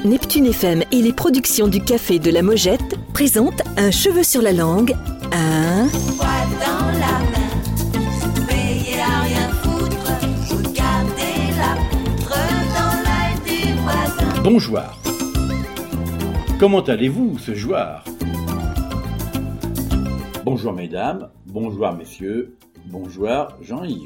Neptune FM et les productions du Café de la Mojette présentent Un cheveu sur la langue, un... Poil dans la main, veillez à rien foutre, regardez la poutre dans l'œil du voisin. Bonjour. Comment allez-vous ce jour? Bonjour mesdames, bonjour messieurs, bonjour Jean-Yves.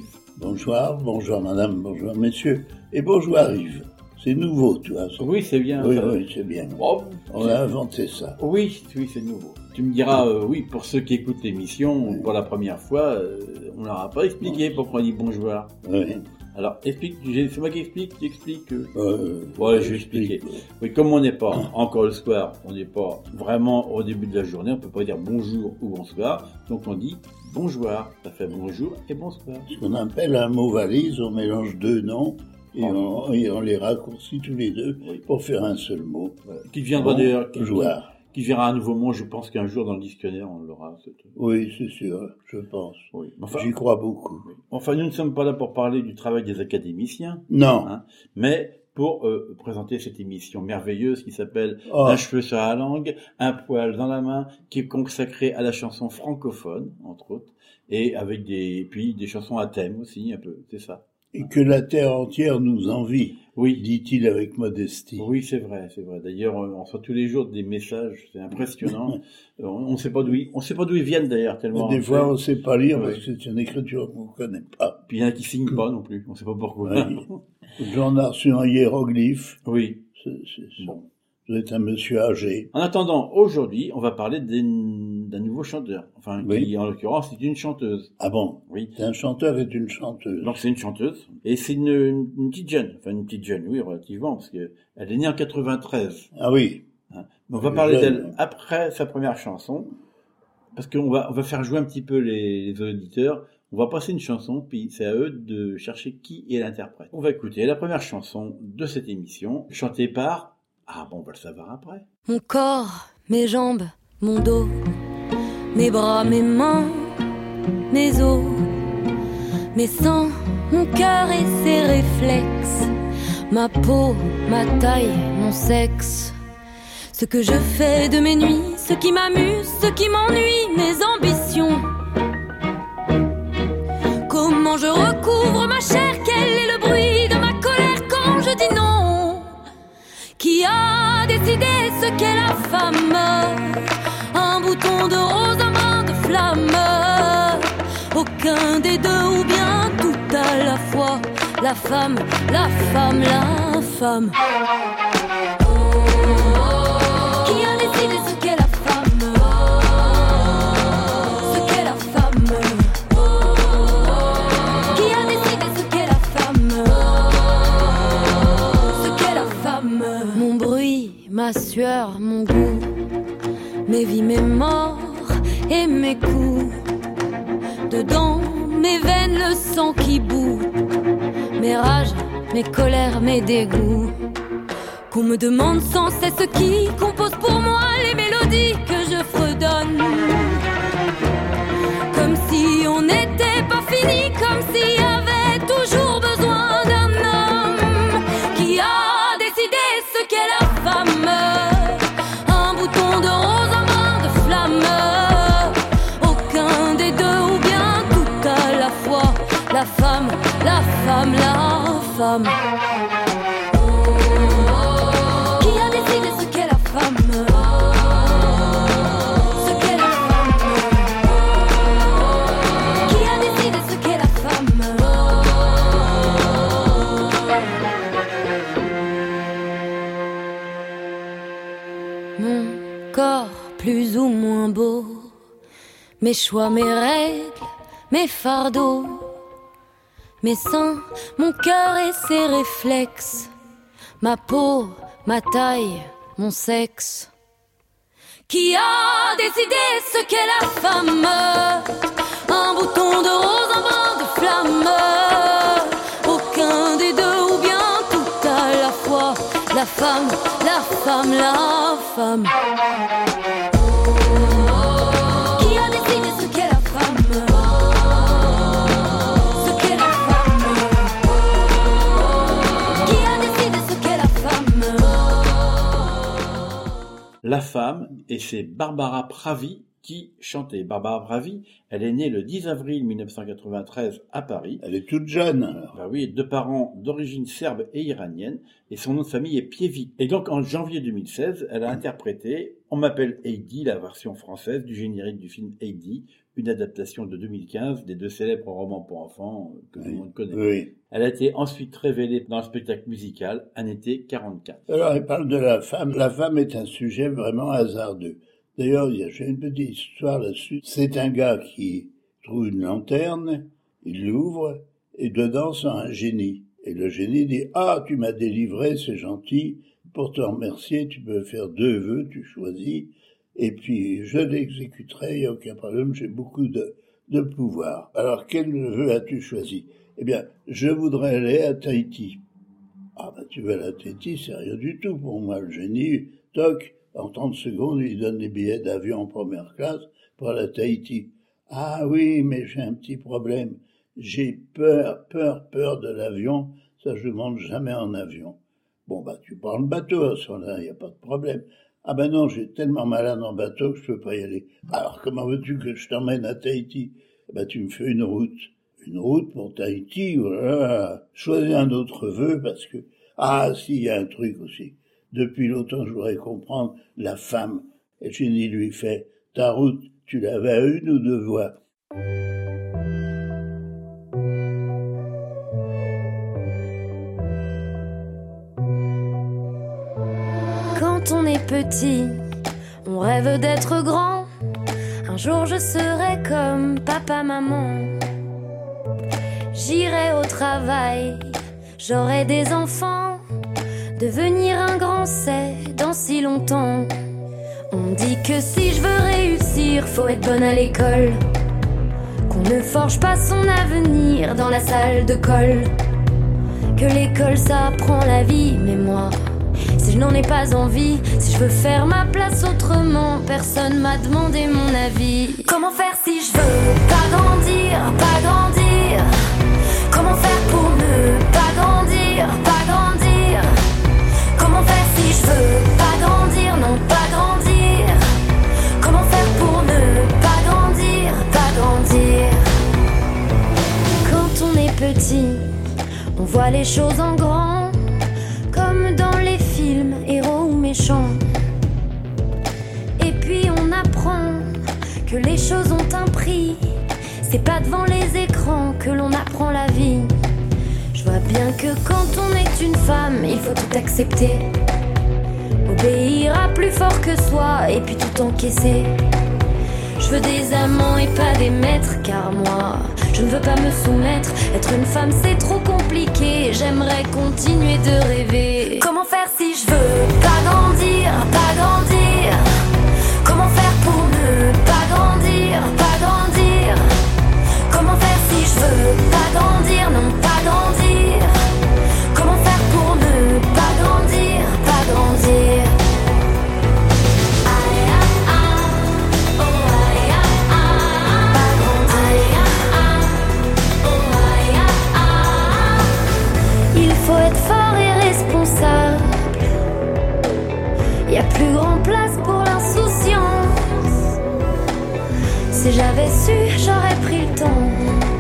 Bonjour madame, bonjour messieurs, et bonjour Yves. C'est nouveau, tu vois. Oui, c'est bien. Oui, ça. oui, c'est bien. Oh, On a inventé ça. Oui, c'est nouveau. Tu me diras, oui, pour ceux qui écoutent l'émission pour la première fois, on leur a pas expliqué pourquoi on dit bonjour. Oui. Alors, explique, c'est moi qui explique, tu expliques. Ouais, je vais expliquer. Oui, comme on n'est pas encore le soir, on n'est pas vraiment au début de la journée, on peut pas dire bonjour ou bonsoir, donc on dit bonjour. Ça fait bonjour et bonsoir. Ce qu'on appelle un mot valise, on mélange deux noms et on les raccourcit tous les deux pour faire un seul mot. Qui viendra d'ailleurs, qui verra un nouveau mot, je pense qu'un jour dans le dictionnaire on l'aura. Oui, c'est sûr, je pense. Oui. Enfin, j'y crois beaucoup. Oui. Enfin, nous ne sommes pas là pour parler du travail des académiciens. Non. Mais pour présenter cette émission merveilleuse qui s'appelle Un cheveu sur la langue, un poil dans la main, qui est consacrée à la chanson francophone, entre autres, et avec des chansons à thème aussi, un peu, c'est ça. Et que la terre entière nous envie, dit-il avec modestie. Oui, c'est vrai. D'ailleurs, on reçoit tous les jours des messages, c'est impressionnant. On ne sait pas d'où ils viennent d'ailleurs tellement. Des fois, on ne sait pas lire parce que c'est une écriture qu'on ne connaît pas. Puis il y en a qui signent pas non plus, on ne sait pas pourquoi. J'en ai reçu un hiéroglyphe. Oui. Bon. Vous êtes un monsieur âgé. En attendant, aujourd'hui, on va parler d'un nouveau chanteur. Enfin, qui, en l'occurrence, c'est une chanteuse. Ah bon? Oui. C'est un chanteur et une chanteuse. Donc, c'est une chanteuse. Et c'est une petite jeune. Enfin, une petite jeune, oui, relativement, parce que elle est née en 93. Ah oui. On va parler d'elle après sa première chanson. Parce qu'on va faire jouer un petit peu les auditeurs. On va passer une chanson, puis c'est à eux de chercher qui est l'interprète. On va écouter la première chanson de cette émission, chantée par... Ah bon, on va le savoir après. Mon corps, mes jambes, mon dos, mes bras, mes mains, mes os, mes seins, mon cœur et ses réflexes, ma peau, ma taille, mon sexe. Ce que je fais de mes nuits, ce qui m'amuse, ce qui m'ennuie, mes ambitions. Comment je recouvre ma chair, quel est le bruit de ma colère quand je dis non? Qui a décidé ce qu'est la femme? Un bouton de rose, un brin de flamme. Aucun des deux ou bien tout à la fois. La femme, la femme, la femme. Qui a décidé ce qu'est la femme? Ce qu'est la femme. Qui a décidé ce qu'est la femme? Ce qu'est la femme. Mon bruit, ma sueur, mon goût, mes vies, mes morts et mes coups. Dedans mes veines, le sang qui bout, mes rages, mes colères, mes dégoûts. Qu'on me demande sans cesse ce qui compose pour moi les mélodies que je fredonne. Comme si on n'était pas fini, comme s'il y avait toujours besoin d'un homme. Qui a décidé ce qu'est la femme? Un bouton de rose, un brin de flamme. Aucun des deux ou bien tout à la fois. La femme, la femme, la femme. Qui a décidé ce qu'est la femme? Ce qu'est la femme. Qui a décidé ce qu'est la femme? Mon corps plus ou moins beau, mes choix, mes règles, mes fardeaux, mes seins, mon cœur et ses réflexes, ma peau, ma taille, mon sexe. Qui a décidé ce qu'est la femme? Un bouton de rose, un brin de flamme. Aucun des deux ou bien tout à la fois. La femme, la femme, la femme. Qui a décidé ce qu'est la femme? Ce qu'est la femme. Qui a décidé ce qu'est la femme? La femme, et c'est Barbara Pravi qui chantait. Barbara Pravi, elle est née le 10 avril 1993 à Paris. Elle est toute jeune, alors. Bah oui, de parents d'origine serbe et iranienne, et son nom de famille est Pievic. Et donc en janvier 2016, elle a interprété On m'appelle Heidi, la version française du générique du film Heidi, une adaptation de 2015 des 2 célèbres romans pour enfants que tout le monde connaît. Oui. Elle a été ensuite révélée dans le spectacle musical Un été 44. Alors, il parle de la femme. La femme est un sujet vraiment hasardeux. D'ailleurs, j'ai une petite histoire là-dessus. C'est un gars qui trouve une lanterne, il l'ouvre, et dedans, c'est un génie. Et le génie dit « Ah, tu m'as délivré, c'est gentil. Pour te remercier, tu peux faire 2 vœux, tu choisis. Et puis, je l'exécuterai, il n'y a aucun problème, j'ai beaucoup de pouvoir. Alors, quel vœu as-tu choisi ? Eh bien, je voudrais aller à Tahiti. Ah, ben, tu vas aller à Tahiti, c'est rien du tout pour moi. Le génie, toc, en 30 secondes, il donne des billets d'avion en première classe pour aller à Tahiti. Ah oui, mais j'ai un petit problème. J'ai peur de l'avion. Ça, je monte jamais en avion. Bon, bah, tu prends le bateau à ce moment-là, il n'y a pas de problème. Ah ben non, j'ai tellement malade en bateau que je peux pas y aller. Alors, comment veux-tu que je t'emmène à Tahiti ? Ben, tu me fais une route. Une route pour Tahiti, voilà. Choisis un autre vœu parce que... Ah, si, il y a un truc aussi. Depuis longtemps, je voudrais comprendre la femme. Et Jenny lui fait, ta route, tu l'avais à 1 ou 2 voies. Quand on est petit, on rêve d'être grand. Un jour je serai comme papa, maman. J'irai au travail, j'aurai des enfants. Devenir un grand, c'est dans si longtemps. On dit que si je veux réussir, faut être bonne à l'école. Qu'on ne forge pas son avenir dans la salle de colle. Que l'école ça apprend la vie, mais moi, si je n'en ai pas envie, si je veux faire ma place autrement, personne m'a demandé mon avis. Comment faire si je veux pas grandir, pas grandir? Comment faire pour ne pas grandir, pas grandir? Comment faire si je veux pas grandir, non pas grandir? Comment faire pour ne pas grandir, pas grandir? Quand on est petit, on voit les choses en grand, comme dans les films, héros ou méchants. Et puis on apprend que les choses ont un prix. C'est pas devant les écrans que l'on apprend la vie. Je vois bien que quand on est une femme, il faut tout accepter. Obéir à plus fort que soi et puis tout encaisser. Je veux des amants et pas des maîtres, car moi, je ne veux pas me soumettre. Être une femme c'est trop compliqué, j'aimerais continuer de rêver. Comment faire si je veux pas grandir, pas grandir? Comment faire pour ne pas grandir, pas grandir? Comment faire si je veux pas grandir, non pas grandir? Comment faire pour ne pas grandir, pas grandir? Il faut être fort et responsable. Y a plus grand place pour l'insouciance. Si j'avais su, j'aurais pris le temps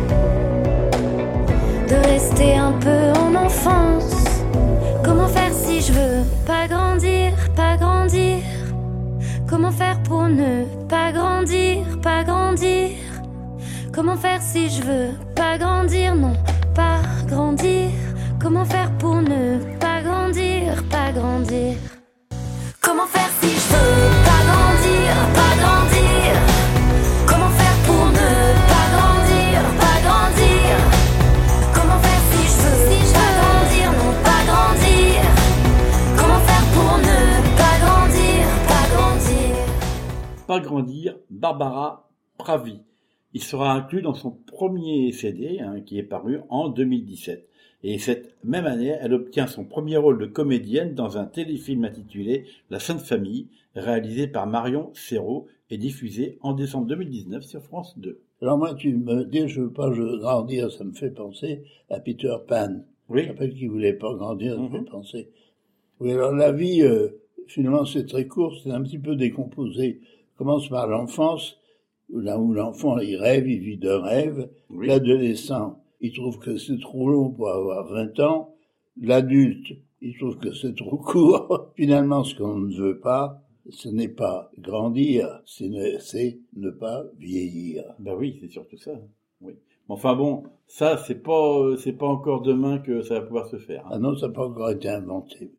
de rester un peu en enfance. Comment faire si je veux pas grandir, pas grandir? Comment faire pour ne pas grandir, pas grandir? Comment faire si je veux pas grandir, non pas grandir? Comment faire pour ne pas grandir, pas grandir? Comment faire si je veux pas grandir, pas grandir? Comment faire pour ne pas grandir, pas grandir? Comment faire si je veux pas grandir, non pas grandir? Comment faire pour ne pas grandir, pas grandir? Pas grandir, Barbara Pravi. Il sera inclus dans son premier CD qui est paru en 2017. Et cette même année, elle obtient son premier rôle de comédienne dans un téléfilm intitulé La Sainte Famille, réalisé par Marion Serrault et diffusé en décembre 2019 sur France 2. Alors moi, tu me dis, je veux pas grandir, ça me fait penser à Peter Pan. Oui. Je rappelle qu'il voulait pas grandir, ça me fait penser. Oui, alors la vie, finalement, c'est très court, c'est un petit peu décomposé. On commence par l'enfance, là où l'enfant, il rêve, il vit d'un rêve. Oui. L'adolescent, il trouve que c'est trop long pour avoir 20 ans. L'adulte, il trouve que c'est trop court. Finalement, ce qu'on ne veut pas, ce n'est pas grandir, c'est ne pas vieillir. Ben oui, c'est surtout ça. Oui. Mais enfin bon, ça, c'est pas encore demain que ça va pouvoir se faire. Hein. Ah non, ça n'a pas encore été inventé.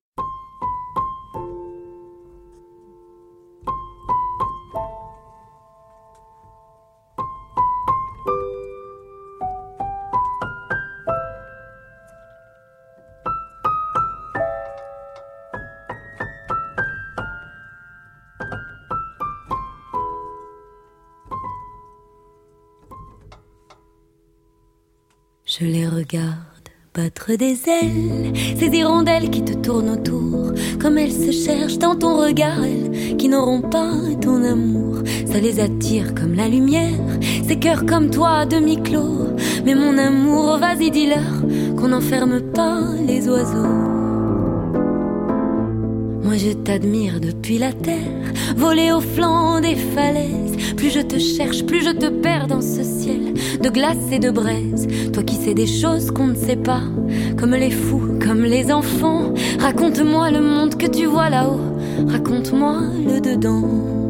Je les regarde battre des ailes, ces hirondelles qui te tournent autour, comme elles se cherchent dans ton regard, elles qui n'auront pas ton amour. Ça les attire comme la lumière, ces cœurs comme toi à demi-clos. Mais mon amour, vas-y dis-leur qu'on n'enferme pas les oiseaux. Moi je t'admire depuis la terre, voler au flanc des falaises. Plus je te cherche, plus je te perds dans ce ciel de glace et de braise. Toi qui sais des choses qu'on ne sait pas, comme les fous, comme les enfants. Raconte-moi le monde que tu vois là-haut, raconte-moi le dedans.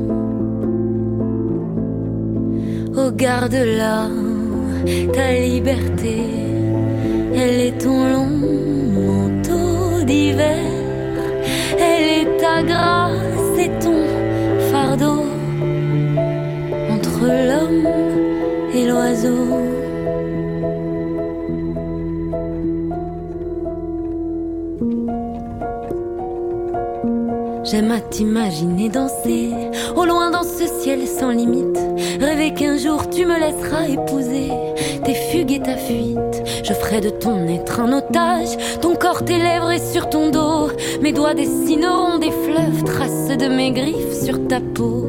Oh garde-la, ta liberté, elle est ton long manteau d'hiver. Elle est ta grâce et ton fardeau, entre l'homme et l'oiseau. J'aime à t'imaginer danser au loin dans ce ciel sans limite. Rêver qu'un jour tu me laisseras épouser tes fugues et ta fuite. Je ferai de ton être un otage, ton corps, tes lèvres et sur ton dos. Mes doigts dessineront des fleuves, traces de mes griffes sur ta peau.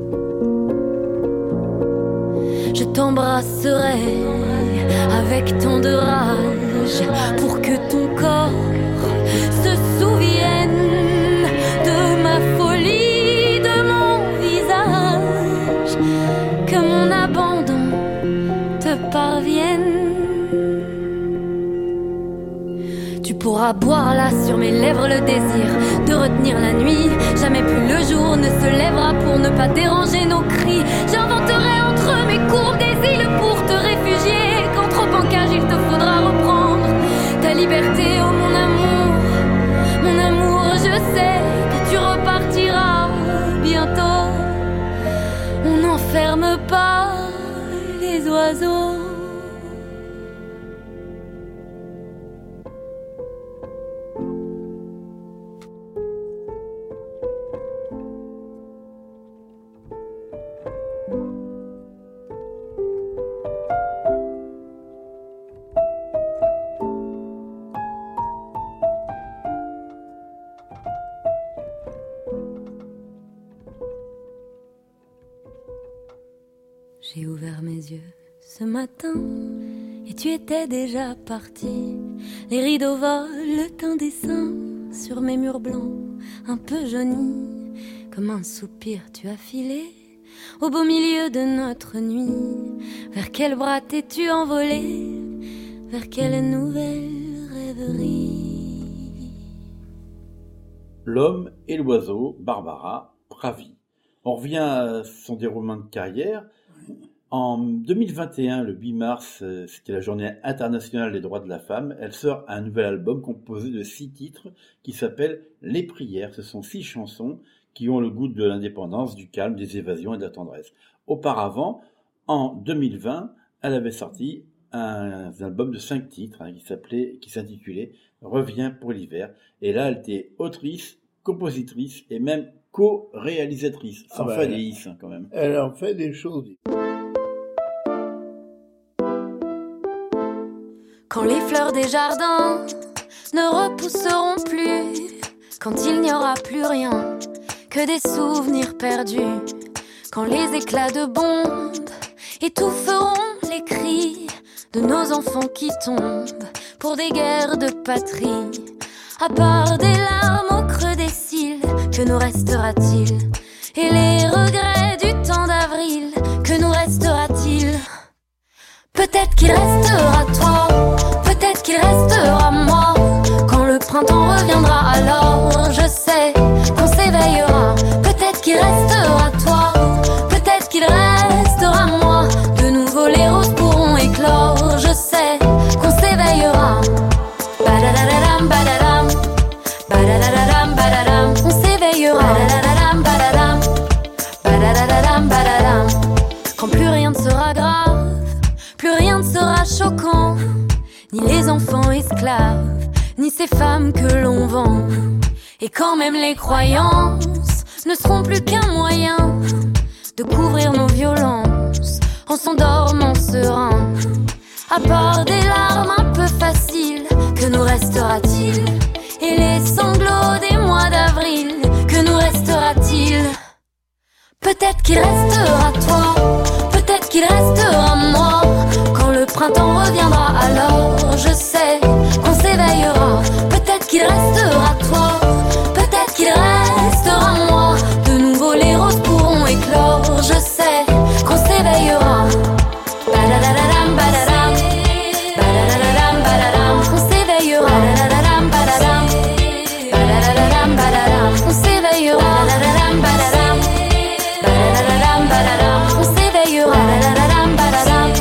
Je t'embrasserai avec tant de rage pour que ton corps se souvienne de ma folie, de mon visage, que mon abandon te parvienne. Tu pourras boire là sur mes lèvres le désir de retenir la nuit. Jamais plus le jour ne se lèvera pour ne pas déranger nos cris. J'inventerai entre mes courbes des îles pour te réfugier. Quand trop en cage il te faudra reprendre ta liberté, oh mon amour. Mon amour, je sais que tu repartiras bientôt. On n'enferme pas les oiseaux. J'ai ouvert mes yeux ce matin et tu étais déjà parti. Les rideaux volent indécents sur mes murs blancs, un peu jaunis. Comme un soupir tu as filé au beau milieu de notre nuit. Vers quel bras t'es-tu envolé? Vers quelle nouvelle rêverie? L'homme et l'oiseau, Barbara Pravi. On revient à son déroulement de carrière. En 2021, le 8 mars, c'était la journée internationale des droits de la femme. Elle sort un nouvel album composé de 6 titres qui s'appelle Les Prières. Ce sont 6 chansons qui ont le goût de l'indépendance, du calme, des évasions et de la tendresse. Auparavant, en 2020, elle avait sorti un album de 5 titres qui s'intitulait Reviens pour l'hiver. Et là, elle était autrice, compositrice et même co-réalisatrice. Ça en fait des hits quand même. Elle en fait des choses. Quand les fleurs des jardins ne repousseront plus, quand il n'y aura plus rien que des souvenirs perdus, quand les éclats de bombes étoufferont les cris de nos enfants qui tombent pour des guerres de patrie, à part des larmes au creux des cils que que nous restera-t-il? Et les regrets du temps d'avril, que nous restera-t-il? Peut-être qu'il restera toi, peut-être qu'il restera moi. Quand le printemps reviendra, alors je sais qu'on s'éveillera. Peut-être qu'il restera toi, peut-être qu'il restera moi. De nouveau les roses pourront éclore, je sais qu'on s'éveillera. Badadadam, badadam, badadadam, badadam, on s'éveillera. Badadadam, badadam, badadadam, badadam. Quand plus rien ne sera grave, plus rien ne sera choquant, ni les enfants esclaves, ni ces femmes que l'on vend. Et quand même les croyances ne seront plus qu'un moyen de couvrir nos violences en s'endormant serein. À part des larmes un peu faciles, que nous restera-t-il? Et les sanglots des mois d'avril, que nous restera-t-il? Peut-être qu'il restera toi, peut-être qu'il restera moi. Quand le printemps reviendra, alors je sais qu'on s'éveillera. Peut-être qu'il restera toi, peut-être qu'il restera moi. De nouveau les roses pourront éclore, je sais qu'on s'éveillera. Badadadam, badadam, badadadam, badadam, on s'éveillera. Badadadam, badadam, badadadam, badadam, on s'éveillera. Badadadam, badadam, badadadam, badadam, on s'éveillera. Badadadam, badadam,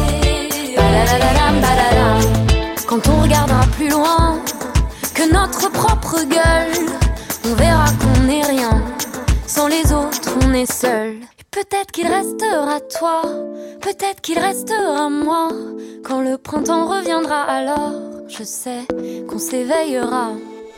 badadadam, badadam. Quand on regardera plus loin que notre propre gueule, on verra qu'on n'est rien, sans les autres on est seul. Et peut-être qu'il restera toi, peut-être qu'il restera moi. Quand le printemps reviendra, alors je sais qu'on s'éveillera.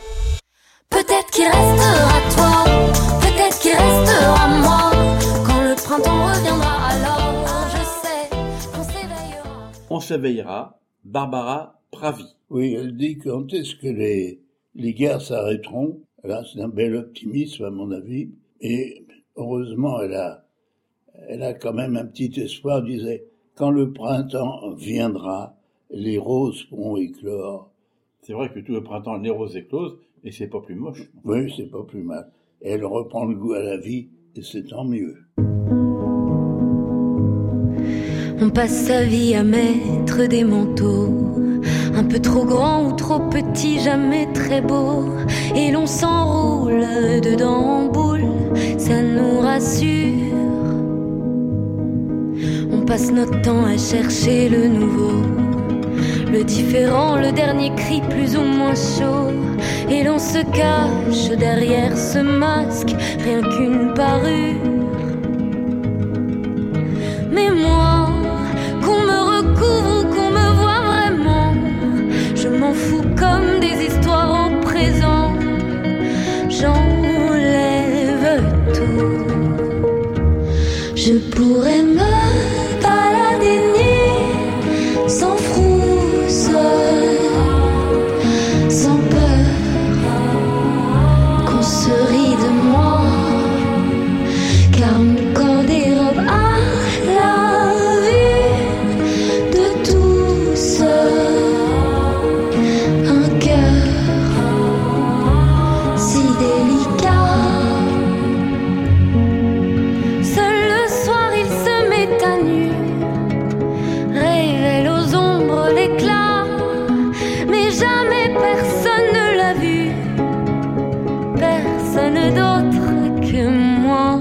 Peut-être qu'il restera toi, peut-être qu'il restera moi. Quand le printemps reviendra, alors je sais qu'on s'éveillera. On s'éveillera, Barbara Pravi. Oui, elle dit quand est-ce que les guerres s'arrêteront. Là, c'est un bel optimisme à mon avis. Et heureusement, elle a quand même un petit espoir. Elle disait, quand le printemps viendra, les roses pourront éclore. C'est vrai que tout le printemps, les roses éclosent, et c'est pas plus moche. Oui, c'est pas plus mal. Et elle reprend le goût à la vie, et c'est tant mieux. On passe sa vie à mettre des manteaux, un peu trop grands ou trop petits, jamais très beaux. Et l'on s'enroule dedans en boule, ça nous rassure. On passe notre temps à chercher le nouveau, le différent, le dernier cri plus ou moins chaud. Et l'on se cache derrière ce masque, rien qu'une parure. Mais moi, qu'on me recouvre ou qu'on me voit vraiment, je m'en fous comme des histoires au présent. J'enlève tout. Je pourrais me balader nu, sans frousse, sans peur qu'on se rit de moi, car mon corps dérobe à la vue de tous un cœur si délicat. Seul le soir il se met à nu, révèle aux ombres l'éclat, mais jamais personne ne l'a vu, personne d'autre que moi.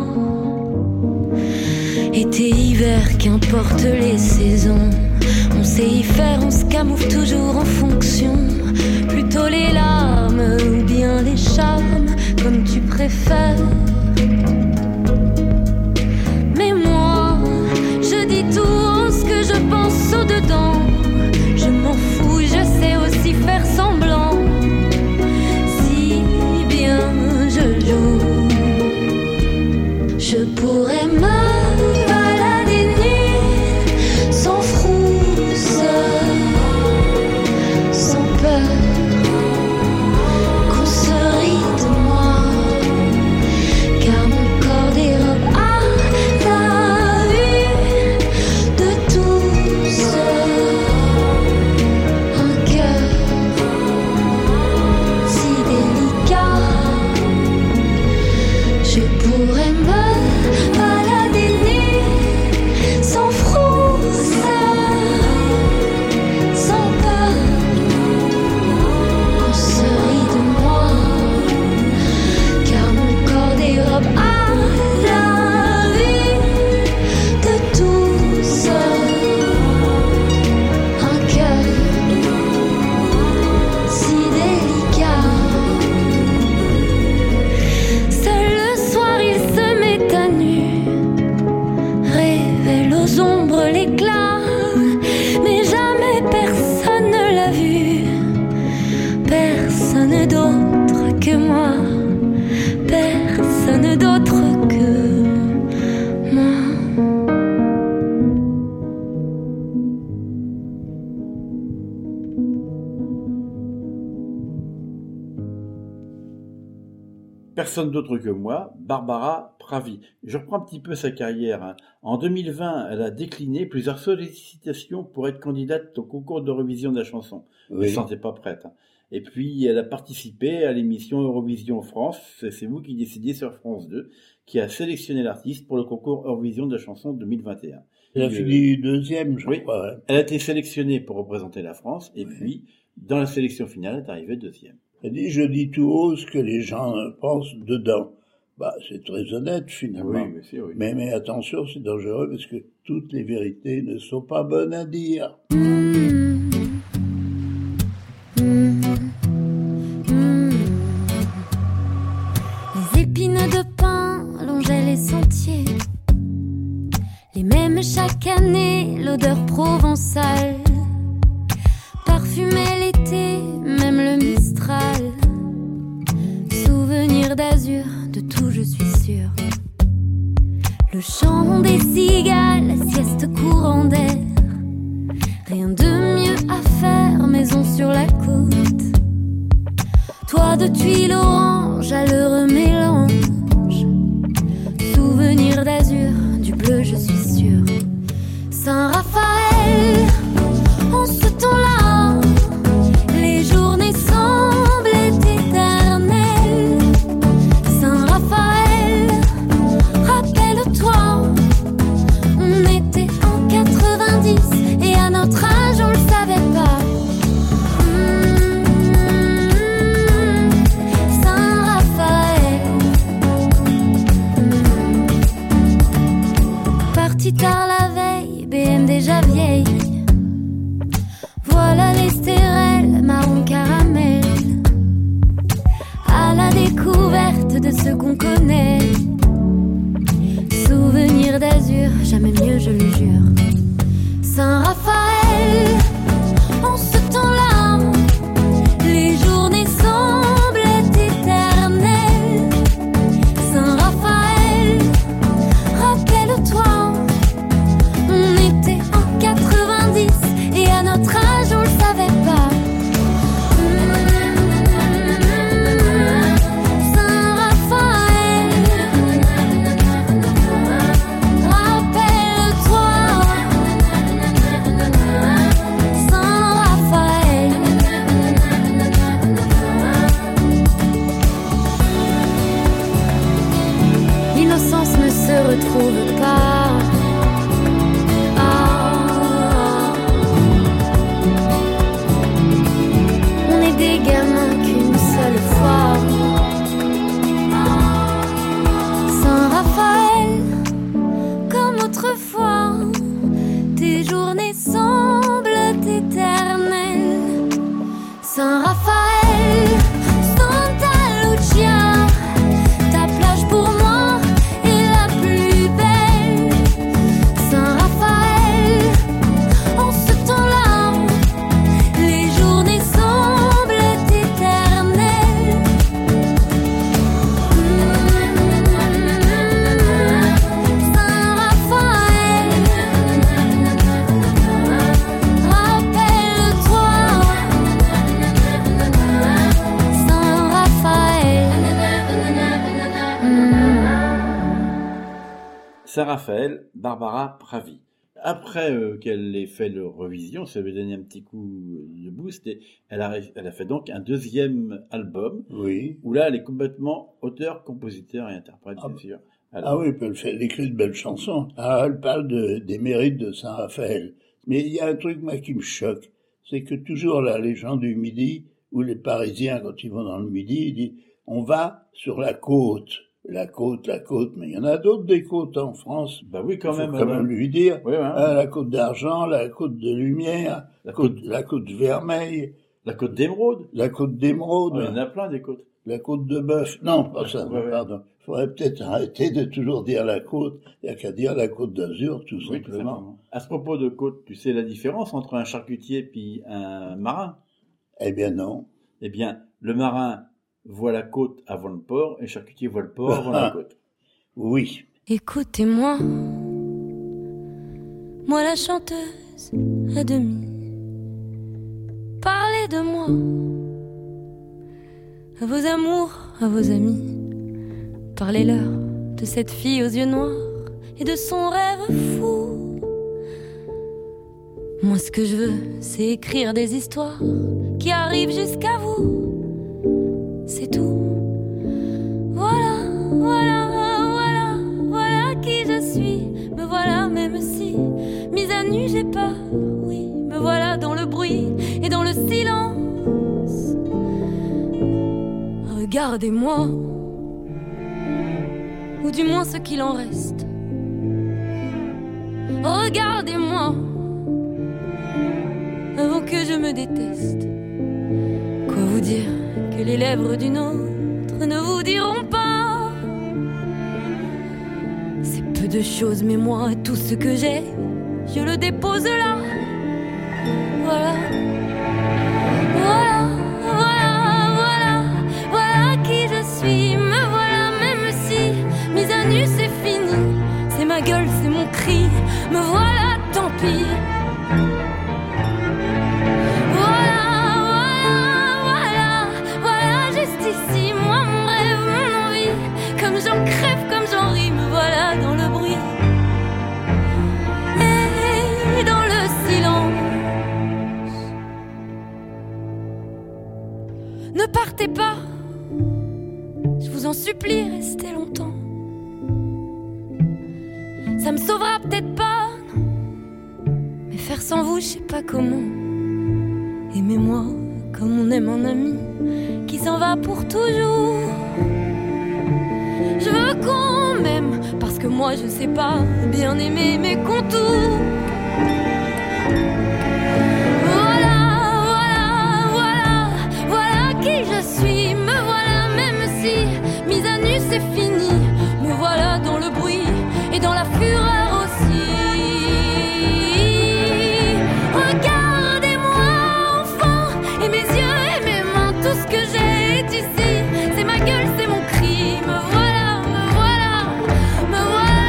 Été, hiver, qu'importe les saisons, on sait y faire, on se camoufle toujours en fonction. Plutôt les larmes ou bien les charmes, comme tu préfères. Mais moi, je dis tout en ce que je pense au-dedans. Je m'en fous, je sais aussi faire semblant. Si bien je joue, je pourrais me balader nu, sans frousse, sans peur qu'on se rit de moi, personne d'autre que moi, Barbara Pravi. Je reprends un petit peu sa carrière. Hein. En 2020, elle a décliné plusieurs sollicitations pour être candidate au concours d'Eurovision de la chanson. Elle ne se sentait pas prête. Hein. Et puis, elle a participé à l'émission Eurovision France. C'est vous qui décidez sur France 2, qui a sélectionné l'artiste pour le concours Eurovision de la chanson 2021. Elle a fini deuxième, je crois. Hein. Elle a été sélectionnée pour représenter la France. Et puis, dans la sélection finale, elle est arrivée deuxième. Elle dit, je dis tout haut ce que les gens pensent dedans. Bah, c'est très honnête, finalement. Oui. Mais attention, c'est dangereux parce que toutes les vérités ne sont pas bonnes à dire. Les épines de pin longeaient les sentiers. Les mêmes chaque année, l'odeur provençale parfumait l'été, même le Mistral. Souvenir d'azur, de tout je suis sûre. Le chant des cigales, la sieste courant d'air. Rien de mieux à faire, maison sur la côte. Toit de tuiles orange à l'heureux mélange. Souvenir d'azur, du bleu je suis sûre. Saint-Raphaël, en ce temps-là, les journées semblaient éternelles. Saint-Raphaël, rappelle-toi, on était en 90 et à notre âge on le savait pas. Saint-Raphaël, parti tard la veille, BM déjà vieille. Voilà les stérelles, marron caramel. À la découverte de ce qu'on connaît. Souvenir d'azur, jamais mieux je le jure. Saint-Raphaël, en ce temps-là, les journées semblaient éternelles. Saint-Raphaël, rappelle-toi, on était en 90 et à notre âge on le savait pas. Saint-Raphaël, rappelle-toi. Saint-Raphaël, l'innocence ne se retrouve pas. On est des gamins qu'une seule fois. Saint-Raphaël, comme autrefois, tes journées semblent éternelles. Saint-Raphaël, Santa Lucia, ta plage pour moi est la plus belle. Saint-Raphaël, en ce temps-là, les journées semblent éternelles. Saint-Raphaël, rappelle-toi. Saint-Raphaël, Barbara Pravi. Après qu'elle ait fait l'Eurovision, ça lui a donné un petit coup de boost et elle a fait donc un deuxième album. Oui. Où là, elle est complètement auteur, compositeur et interprète, bien sûr. Ah oui, elle écrit de belles chansons. Alors, elle parle des mérites de Saint-Raphaël. Mais il y a un truc, moi, qui me choque. C'est que toujours là, les gens du Midi, ou les Parisiens, quand ils vont dans le Midi, ils disent, on va sur la côte. La côte, mais il y en a d'autres des côtes en France. Bah oui, quand faut même. Quand même lui dire. Oui, hein. La côte d'Argent, la côte de Lumière, la côte Vermeille. La côte d'Émeraude. La côte d'Émeraude. Il y en a plein des côtes. La côte de Bœuf. Non, pas ça, pardon. Il faudrait peut-être arrêter de toujours dire la côte. Il n'y a qu'à dire la côte d'Azur, tout simplement. À ce propos de côte, tu sais la différence entre un charcutier puis un marin? Eh bien non. Eh bien, le marin voit la côte avant le port et le charcutier voit le port avant la côte. Oui. Écoutez-moi, moi la chanteuse à demi. Parlez de moi, à vos amours, à vos amis. Parlez-leur de cette fille aux yeux noirs et de son rêve fou. Moi ce que je veux, c'est écrire des histoires qui arrivent jusqu'à vous. C'est tout. Voilà, voilà, voilà, voilà qui je suis. Me voilà même si, mise à nu, j'ai peur. Oui, me voilà dans le bruit et dans le silence. Regardez-moi, ou du moins ce qu'il en reste. Regardez-moi, avant que je me déteste. Quoi vous dire que les lèvres d'une autre ne vous diront pas? C'est peu de choses, mais moi, tout ce que j'ai, je le dépose là. Voilà, voilà, voilà, voilà, voilà qui je suis. Me voilà même si, mise à nu, c'est fini. C'est ma gueule, c'est mon cri. Me voilà, tant pis. Ici, moi, mon rêve, mon envie, comme j'en crève, comme j'en ris, me voilà dans le bruit et dans le silence. Ne partez pas, je vous en supplie, restez longtemps. Ça me sauvera peut-être pas, non, mais faire sans vous, je sais pas comment. Aimez-moi comme on aime un ami qui s'en va pour toujours. Je veux qu'on m'aime parce que moi je sais pas bien aimer mes contours. Voilà, voilà, voilà, voilà qui je suis. Me voilà même si, mise à nu c'est fini. Me voilà dans le bruit et dans la fureur aussi. Regardez-moi enfant, et mes yeux et mes mains, tout ce que j'ai est ici. C'est ma gueule, c'est mon cri. Me voilà, me voilà, me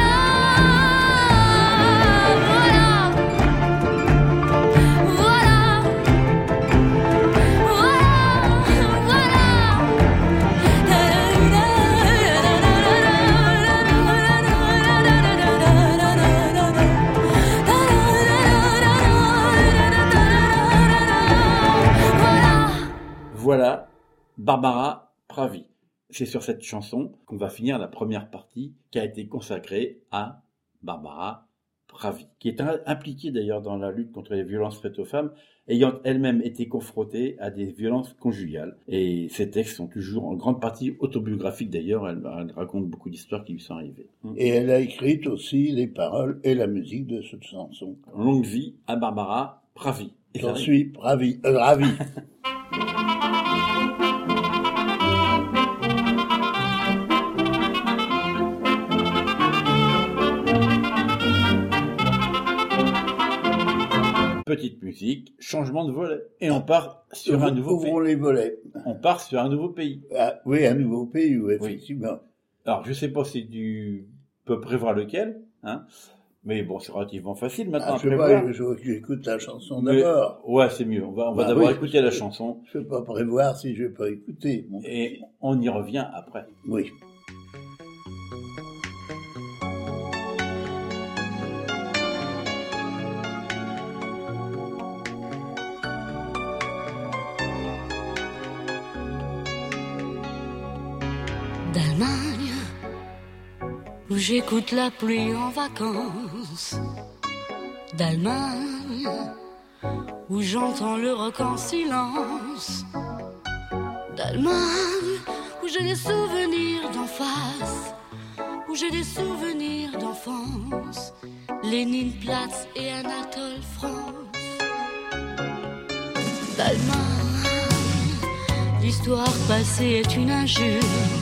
voilà. Voilà, voilà, Voilà, Barbara Pravi. C'est sur cette chanson qu'on va finir la première partie qui a été consacrée à Barbara Pravi, qui est impliquée d'ailleurs dans la lutte contre les violences faites aux femmes, ayant elle-même été confrontée à des violences conjugales. Et ces textes sont toujours en grande partie autobiographiques d'ailleurs, elle raconte beaucoup d'histoires qui lui sont arrivées. Et elle a écrit aussi les paroles et la musique de cette chanson. Longue vie à Barbara Pravi. Et J'en ça- suis ravi. Ravi. Petite musique, changement de volet. Et on part sur un nouveau Ouvrons pays. les volets. On part sur un nouveau pays. Ah, oui, un nouveau pays, oui, effectivement. Alors, je sais pas si tu peux prévoir lequel, hein, mais bon, c'est relativement facile maintenant Ah, à je sais prévoir. pas, j'écoute la chanson Mais- d'abord. Ouais, c'est mieux. On va Bah d'abord oui. écouter la chanson Je ne peux pas prévoir si je vais pas écouter. Mon et petit. on y revient après. Oui. D'Allemagne, où j'écoute la pluie en vacances. D'Allemagne, où j'entends le rock en silence. D'Allemagne, où j'ai des souvenirs d'en face, où j'ai des souvenirs d'enfance. Léninplatz et Anatole France. D'Allemagne, l'histoire passée est une injure.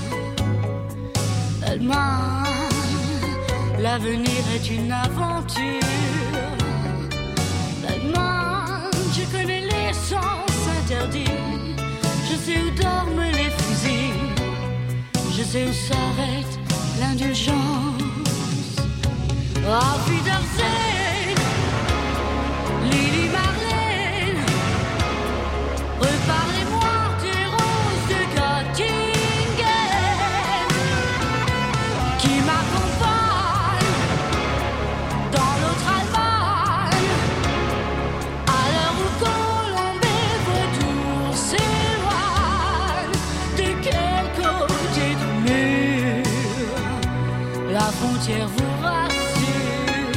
D'Allemagne, l'avenir est une aventure. D'Allemagne, je connais les sens interdits. Je sais où dorment les fusils. Je sais où s'arrête l'indulgence. Auf Wiedersehen, Lili Marlène. Reparlez-moi des roses de Göttingen. frontière vous rassure.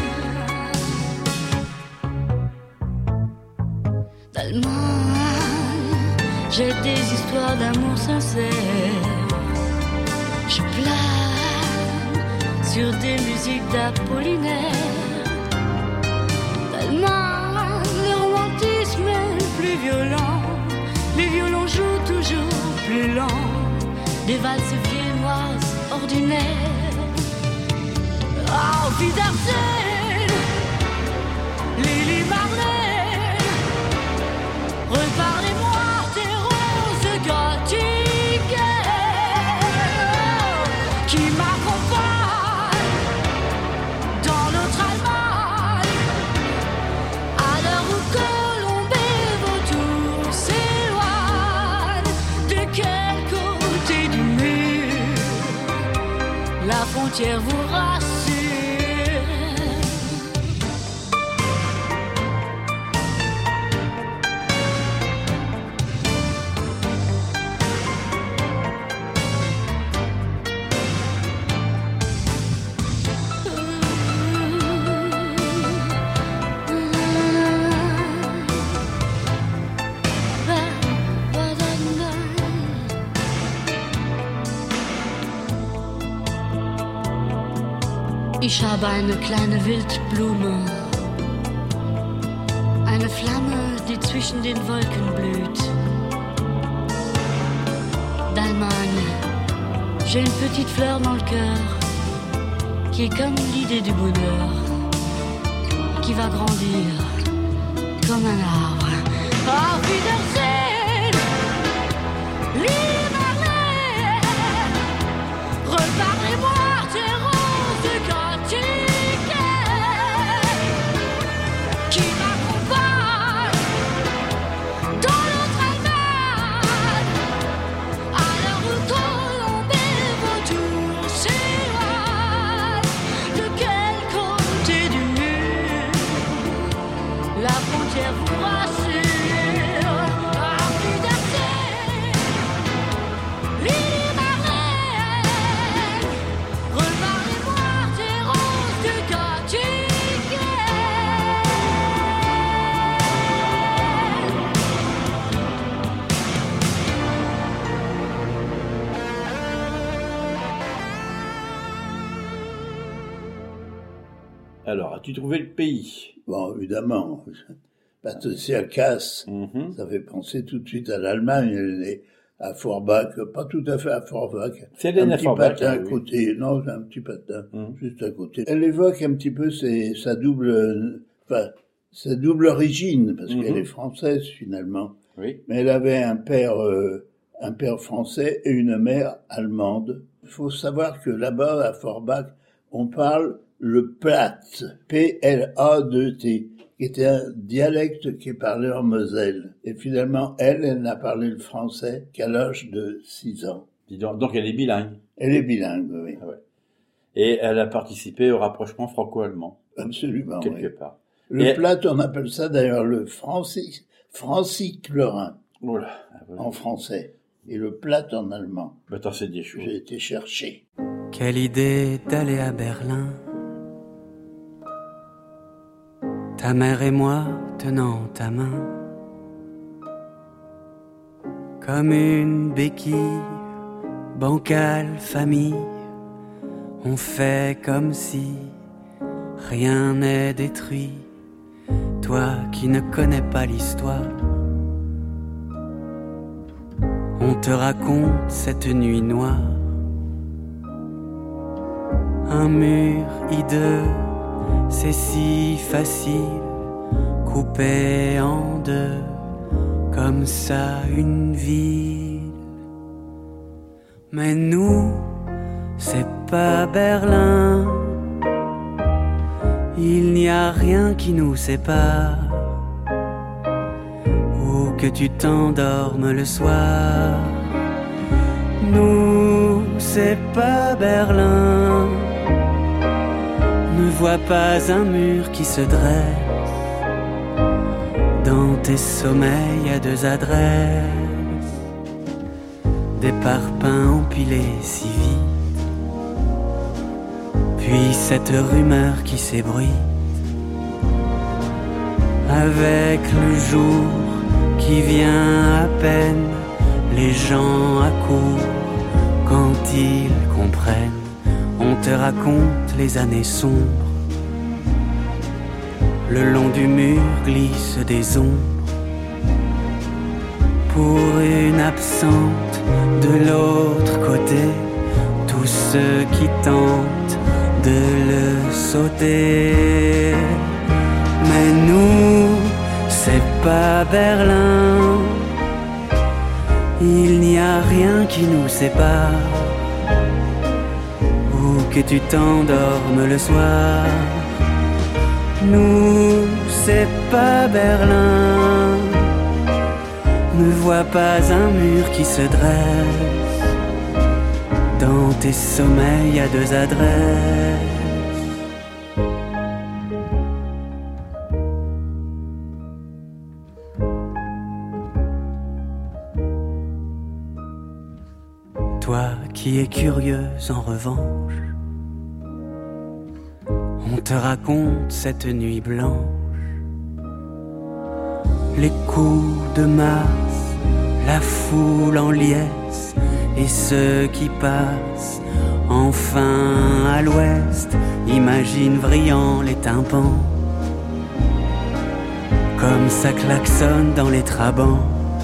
D'Allemagne, j'ai des histoires d'amour sincère. Je plane sur des musiques d'Apollinaire. D'Allemagne, le romantisme est le plus violent. Les violons jouent toujours plus lent. Des valses viennoises ordinaires. Auf Wiedersehen, Lili Marlène. Reparlez-moi des roses gothiques qui m'accompagnent dans notre Allemagne. À l'heure où Colombe et Vautour s'éloignent, de quel côté du mur la frontière vous rassure? Ich habe eine kleine Wildblume, eine Flamme, die zwischen den Wolken blüht. D'Allemagne, j'ai une petite fleur dans le cœur, qui est comme l'idée du bonheur, qui va grandir comme un arbre. Auf Wiedersehen, Lili Marlène, reparlez-moi des roses gothiques qui m'accompagnent dans notre Allemagne. À l'heure où Colombe et Vautour s'éloignent, de quel côté du mur la frontière vous rassure? Auf Wiedersehen, Lili Marlène, reparlez-moi des roses gothiques. Alors, as-tu trouvé le pays? Bon, évidemment, parce que si elle casse, ça fait penser tout de suite à l'Allemagne, elle est à Forbach, pas tout à fait à Forbach. C'est Hélène un à petit Forbach, patin à oui. côté, non, c'est un petit patin, juste à côté. Elle évoque un petit peu sa double origine, parce qu'elle est française finalement. Oui. Mais elle avait un père français et une mère allemande. Il faut savoir que là-bas, à Forbach, on parle le Platt, P-L-A-2-T, qui était un dialecte qui est parlé en Moselle. Et finalement, elle n'a parlé le français qu'à l'âge de 6 ans. Dis donc elle est bilingue. Elle est bilingue, oui. Ah ouais. Et elle a participé au rapprochement franco-allemand, Absolument, quelque oui. part. Le Et- Platt, on appelle ça d'ailleurs le francique-lorrain Oh là, ah ouais. en français. Et le Platt en allemand. Bah, t'en sais des choses. J'ai été chercher. Quelle idée d'aller à Berlin. Ta mère et moi tenant ta main. Comme une béquille, bancale famille. On fait comme si rien n'est détruit. Toi qui ne connais pas l'histoire, on te raconte cette nuit noire. Un mur hideux, c'est si facile, coupé en deux, comme ça une ville. Mais nous, c'est pas Berlin, il n'y a rien qui nous sépare. Où que tu t'endormes le soir, nous, c'est pas Berlin. Ne vois pas un mur qui se dresse. Dans tes sommeils à deux adresses, des parpaings empilés si vite. puis cette rumeur qui s'ébruite avec le jour qui vient à peine, les gens accourent quand ils comprennent. On te raconte les années sombres, le long du mur glissent des ombres. Pour une absente de l'autre côté, tous ceux qui tentent de le sauter. Mais nous, c'est pas Berlin, il n'y a rien qui nous sépare. Où que tu t'endormes le soir, nous, c'est pas Berlin. Ne vois pas un mur qui se dresse, dans tes sommeils y a 2 adresses. Toi qui es curieuse en revanche, on te raconte cette nuit blanche, les coups de masse, la foule en liesse, et ceux qui passent enfin à l'ouest imaginent brillant les tympans, comme ça klaxonne dans les trabants.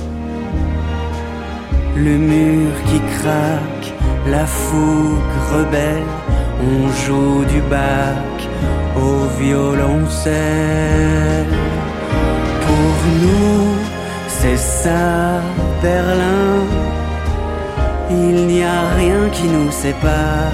Le mur qui craque, la fougue rebelle, on joue du bac au violoncelle. Pour nous, c'est ça, Berlin. Il n'y a rien qui nous sépare.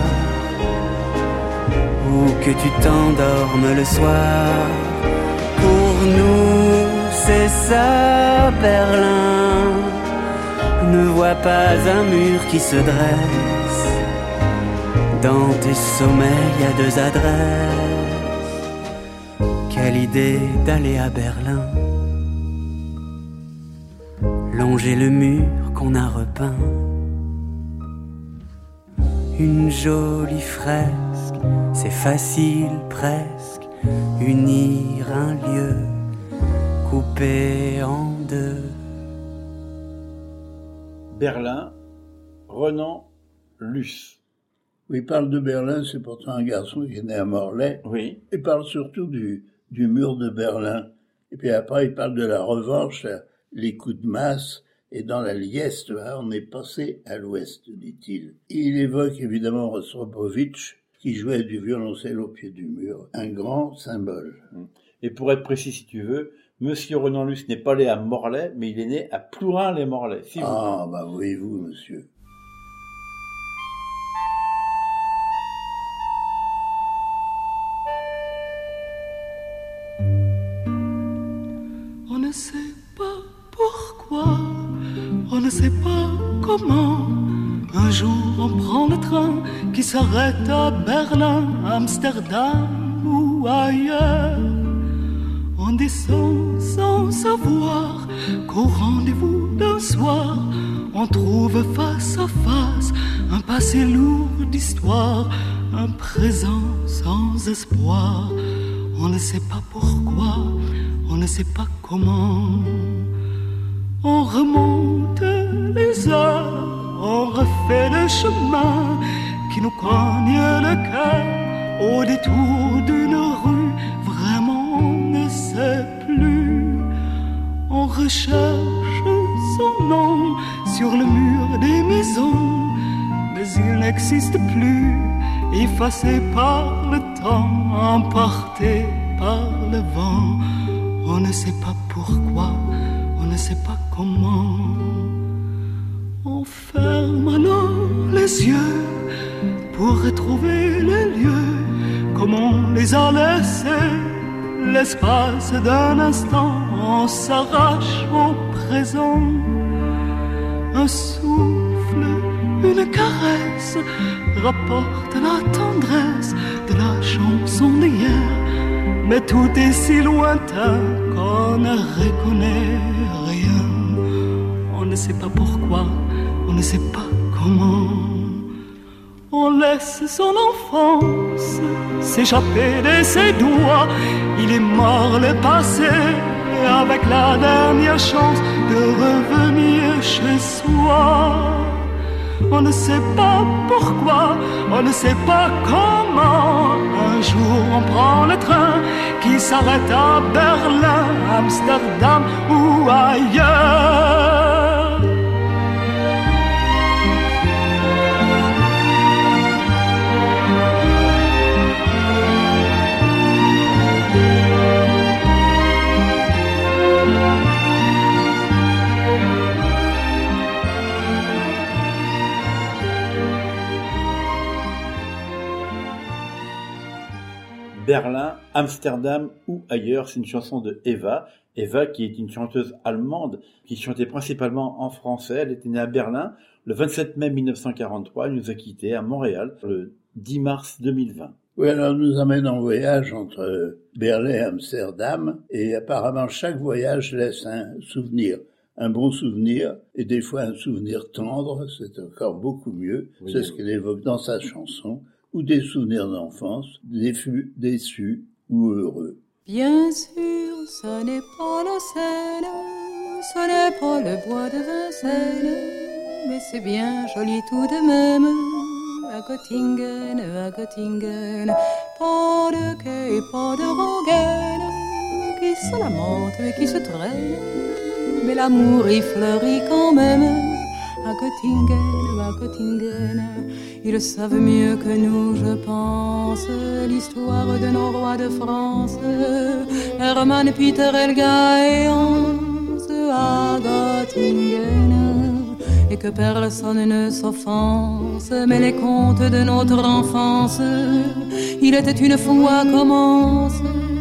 Où que tu t'endormes le soir. Pour nous, c'est ça, Berlin. Ne vois pas un mur qui se dresse. Dans tes sommeils, y a 2 adresses. Quelle idée d'aller à Berlin, longer le mur qu'on a repeint. Une jolie fresque, c'est facile presque, unir un lieu coupé en 2. Berlin, Renan Luce. Oui, il parle de Berlin, c'est pourtant un garçon qui est né à Morlaix. Oui. Il parle surtout du mur de Berlin. Et puis après, il parle de la revanche, les coups de masse. Et dans la liesse, on est passé à l'ouest, dit-il. Il évoque évidemment Rostropovitch, qui jouait du violoncelle au pied du mur. Un grand symbole. Et pour être précis, si tu veux, Monsieur Renan Luce n'est pas né à Morlaix, mais il est né à Plourin-les-Morlaix. Si ah, bah voyez-vous, monsieur. On ne sait pas pourquoi, on ne sait pas comment. Un jour on prend le train qui s'arrête à Berlin, Amsterdam ou ailleurs. On descend sans savoir qu'au rendez-vous d'un soir, on trouve face à face un passé lourd d'histoire, un présent sans espoir. On ne sait pas pourquoi, on ne sait pas comment. On remonte les heures, on refait le chemin qui nous cogne le cœur au détour d'une rue. Vraiment on ne sait plus. On recherche son nom sur le mur des maisons, mais il n'existe plus, effacé par le temps, emporté par le vent. On ne sait pas pourquoi, on ne sait pas comment. On ferme alors les yeux pour retrouver les lieux comme on les a laissés. L'espace d'un instant, on s'arrache au présent. Un souffle, une caresse rapporte la tendresse de la chanson d'hier. Mais tout est si lointain qu'on ne reconnaît rien. On ne sait pas pourquoi, on ne sait pas comment. On laisse son enfance s'échapper de ses doigts. Il est mort le passé avec la dernière chance de revenir chez soi. On ne sait pas pourquoi, on ne sait pas comment. Un jour on prend le train qui s'arrête à Berlin, Amsterdam ou ailleurs. Berlin, Amsterdam ou ailleurs, c'est une chanson de Eva. Eva qui est une chanteuse allemande qui chantait principalement en français. Elle était née à Berlin le 27 mai 1943. Elle nous a quittés à Montréal le 10 mars 2020. Oui, alors nous amène en voyage entre Berlin et Amsterdam et apparemment chaque voyage laisse un souvenir. Un bon souvenir et des fois un souvenir tendre, c'est encore beaucoup mieux. Oui, c'est ce qu'elle évoque dans sa chanson. Ou des souvenirs d'enfance, déçus ou heureux. Bien sûr, ce n'est pas la Seine, ce n'est pas le bois de Vincennes, mais c'est bien joli tout de même, à Göttingen, pas de quai et pas de rengaine, qui se lamentent et qui se traînent, mais l'amour y fleurit quand même, à Göttingen. Ils savent mieux que nous, je pense, l'histoire de nos rois de France, Hermann, Peter, Helga et Hans à Göttingen, et que personne ne s'offense, mais les contes de notre enfance, il était une fois commence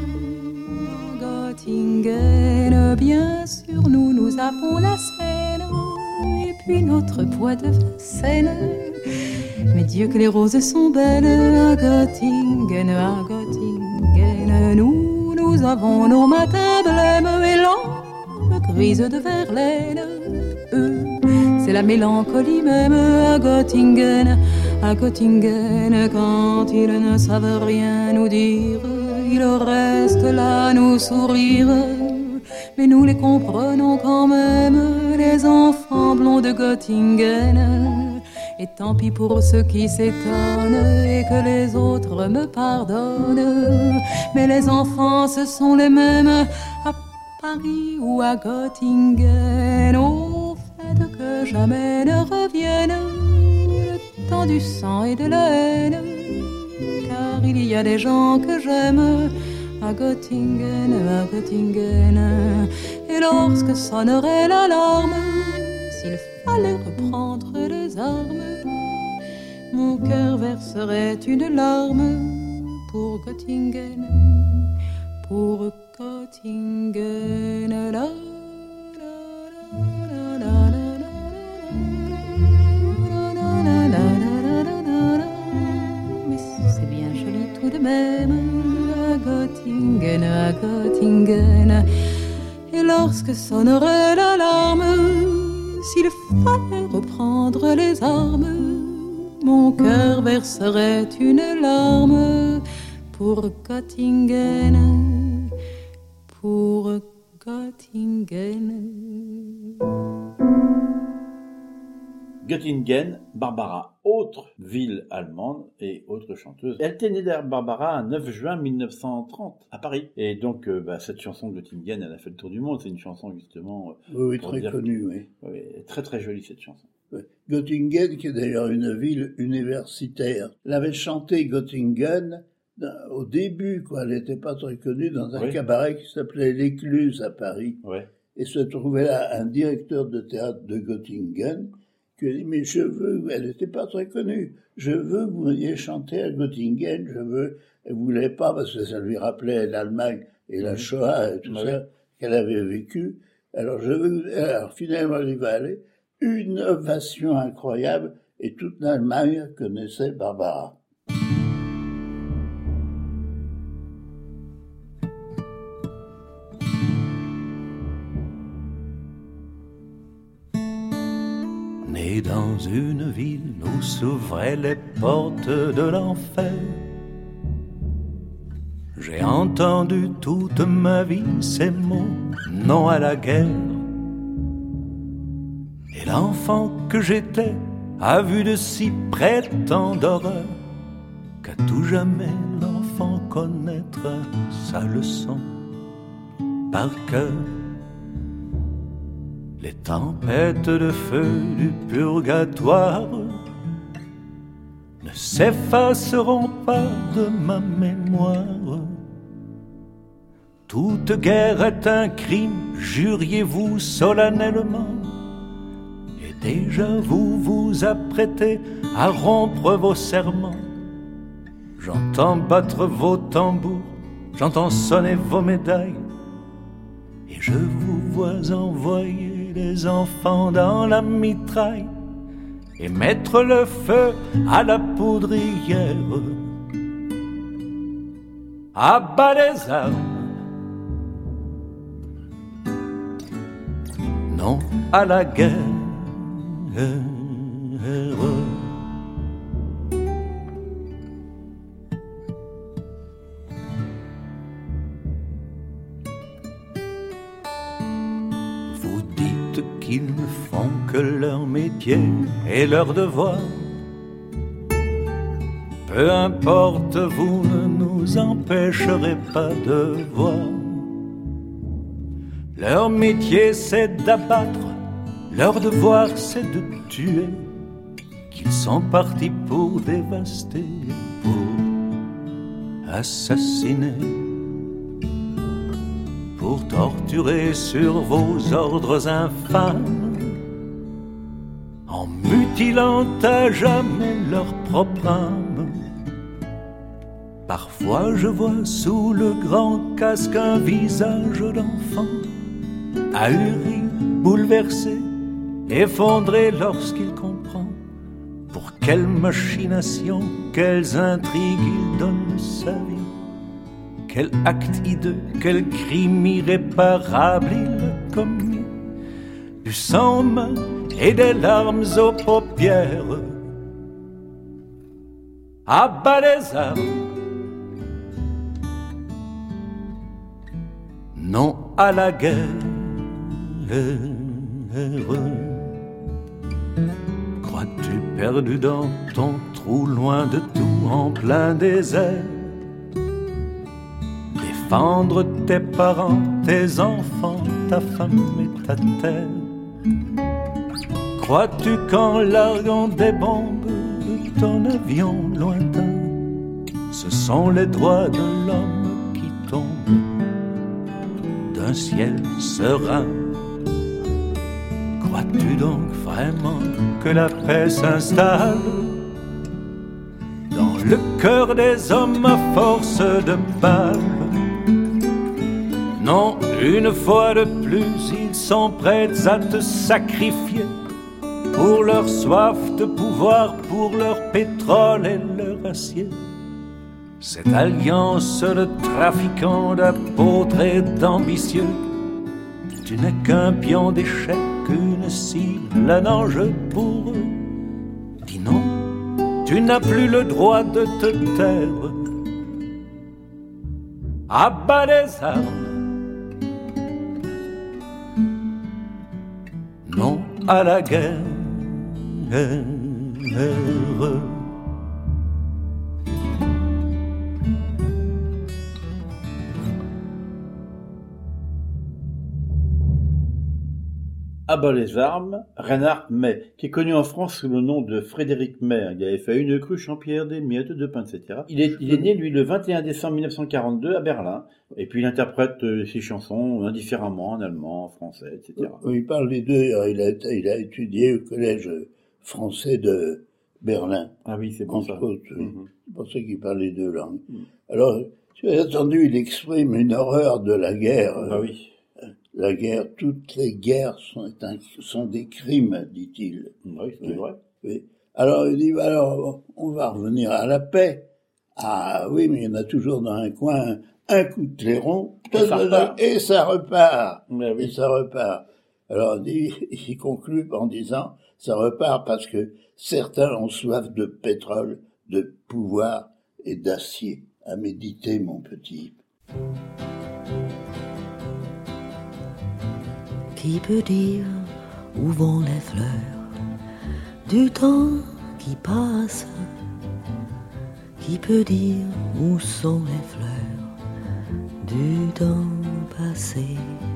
à Göttingen. Bien sûr, nous avons la Seine, et puis notre bois de Vincennes. Mais Dieu que les roses sont belles à Göttingen, nous avons nos matins blêmes et lampes grises de Verlaine. C'est la mélancolie même à Göttingen, quand ils ne savent rien nous dire, ils restent là nous sourire. Mais nous les comprenons quand même, les enfants blonds de Göttingen. Et tant pis pour ceux qui s'étonnent et que les autres me pardonnent. Mais les enfants, ce sont les mêmes à Paris ou à Göttingen. Au fait que jamais ne revienne le temps du sang et de la haine. Car il y a des gens que j'aime à Göttingen. Et lorsque sonnerait l'alarme, s'il fallait reprendre les armes, mon cœur verserait une larme pour Göttingen, pour Göttingen. Mais c'est bien joli tout de même à Göttingen. Et lorsque sonnerait l'alarme, s'il fallait reprendre les armes, mon cœur verserait une larme pour Göttingen, pour Göttingen. Göttingen, Barbara, autre ville allemande et autre chanteuse. Elle était née Barbara un 9 juin 1930 à Paris. Et donc cette chanson Göttingen, elle a fait le tour du monde. C'est une chanson justement... oui, très connue, oui. Oui, très très jolie cette chanson. Oui. Göttingen, qui est d'ailleurs une ville universitaire. Elle avait chanté Göttingen au début, quoi. Elle n'était pas très connue dans un cabaret qui s'appelait l'Écluse à Paris. Oui. Et se trouvait là un directeur de théâtre de Göttingen qui a dit, mais je veux, elle n'était pas très connue, je veux que vous veniez chanter à Göttingen, elle voulait pas parce que ça lui rappelait l'Allemagne et la Shoah et tout ça qu'elle avait vécu, alors finalement elle y va aller, une ovation incroyable et toute l'Allemagne connaissait Barbara. Et dans une ville où s'ouvraient les portes de l'enfer, j'ai entendu toute ma vie ces mots, non à la guerre. Et l'enfant que j'étais a vu de si près tant d'horreur qu'à tout jamais l'enfant connaîtra sa leçon par cœur. Les tempêtes de feu du purgatoire ne s'effaceront pas de ma mémoire. Toute guerre est un crime, juriez-vous solennellement. Et déjà vous vous apprêtez à rompre vos serments. J'entends battre vos tambours, j'entends sonner vos médailles. Et je vous vois envoyer les enfants dans la mitraille et mettre le feu à la poudrière. À bas les armes, non à la guerre. Vous dites qu'ils ne font que leur métier et leur devoir. Peu importe, vous ne nous empêcherez pas de voir. Leur métier c'est d'abattre, leur devoir c'est de tuer. Qu'ils sont partis pour dévaster, pour assassiner, pour torturer sur vos ordres infâmes, en mutilant à jamais leur propre âme. Parfois je vois sous le grand casque un visage d'enfant, ahuri, bouleversé, effondré lorsqu'il comprend pour quelle machination, quelles intrigues il donne sa vie, quel acte hideux, quel crime irréparable il a commis, du sang aux mains et des larmes aux paupières. À bas les armes, non à la guerre. Crois-tu perdu dans ton trou, loin de tout, en plein désert, défendre tes parents, tes enfants, ta femme et ta terre? Crois-tu qu'en larguant des bombes de ton avion lointain, ce sont les droits de l'homme qui tombent d'un ciel serein? Crois-tu donc vraiment que la paix s'installe dans le cœur des hommes à force de balles? Non, une fois de plus, ils sont prêts à te sacrifier pour leur soif de pouvoir, pour leur pétrole et leur acier. Cette alliance de trafiquants, d'apôtres et d'ambitieux, tu n'es qu'un pion d'échec, une cible, un enjeu pour eux. Dis non, tu n'as plus le droit de te taire. À bas les armes, non à la guerre. À bas les armes, Reinhard May, qui est connu en France sous le nom de Frédéric May. Il avait fait une cruche en pierre, des miettes de pain, etc. Il est né, lui, le 21 décembre 1942 à Berlin. Et puis il interprète ses chansons indifféremment en allemand, en français, etc. Il parle des deux. Il a étudié au collège français de Berlin. Ah oui, c'est bon ça. Autres, c'est pour ça qu'il parle les deux langues. Alors, tu as entendu, il exprime une horreur de la guerre. Ah oui. La guerre, toutes les guerres sont des crimes, dit-il. Oui, c'est vrai. Oui. Alors, il dit, alors, on va revenir à la paix. Ah oui, mais il y en a toujours dans un coin un coup de clairon, et ça repart. Oui. Et ça repart. Alors, il conclut en disant, ça repart parce que certains ont soif de pétrole, de pouvoir et d'acier. À méditer, mon petit. Qui peut dire où vont les fleurs du temps qui passe? Qui peut dire où sont les fleurs du temps passé?